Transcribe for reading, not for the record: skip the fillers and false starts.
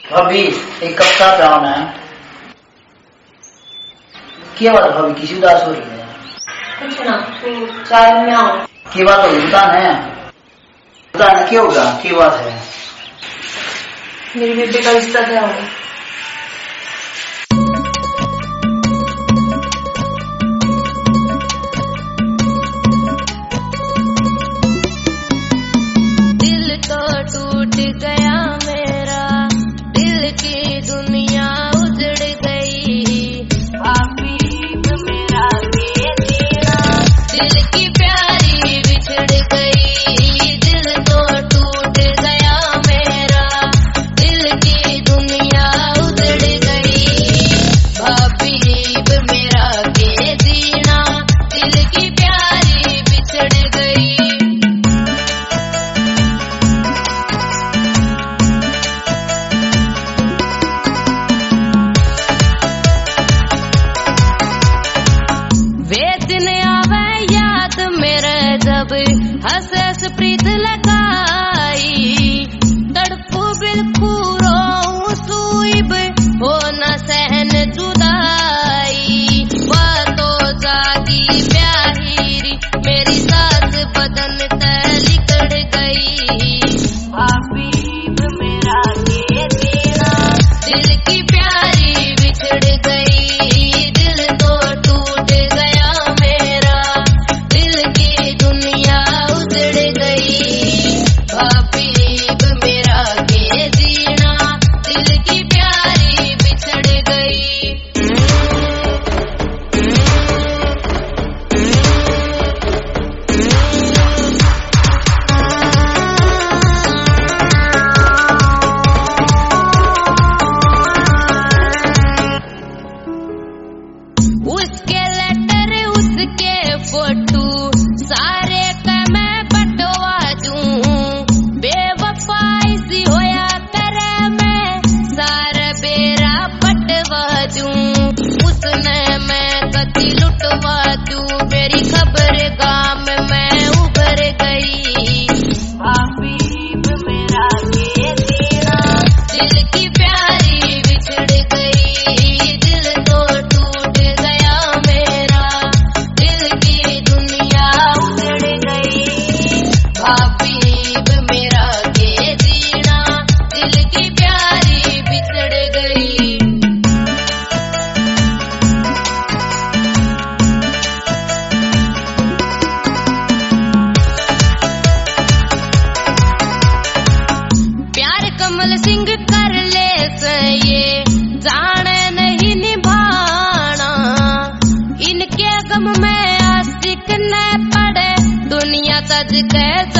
भाभी एक कप चाय पिलाना है। क्या बात भाभी, किसी उदास हो रही है? कुछ ना, चाय में आओ। क्या बात होगी बताना क्या होगा, क्या बात है? मेरी बेटे का रिश्ता क्या होगा? दिल तो टूट गया मेरा, दिल की दुनिया उजड़ गई। हबीब मेरा बेदीना, दिल की प्यारी बिछड़ गई। दिल तो टूट गया मेरा, दिल की दुनिया उजड़ गई। हबीब मेरा बेदीना, दिल की प्यारी बिछड़ गई। हंस हंस प्रीत लगाई, तड़पू बिलखू रोऊं सूइब, हो न सहन जुदाई। बातों जागी प्यारी, मेरी सास बदन तय लिकड़ गई। हबीब मेरा बेदीना, दिल की प्यारी बिछड़ गई। दिल तो टूट गया मेरा, दिल की दुनिया उजड़ गई। हबीब मेरा बेदीना, दिल की प्यारी बिछड़ गई। उसके लेटर उसके फोटो सारे का मैं बटवा दूं। बेवफाई सी होया करे मैं सारा बेरा पटवा दूं। उसने मैं कदी लुटवा दूं, मेरी खबर गाम में उभर गई। हबीब मेरा बेदीना, दिल की प्यारी बिछड़ गई। दिल तो टूट गया मेरा, दिल की दुनिया उजड़ गई। हबीब मेरा बेदीना, दिल की प्यारी बिछड़ गई। प्यार कमल सिंह कर ले ये जाने नहीं निभाना। इनके गम में आशिक न पड़े, दुनिया तज के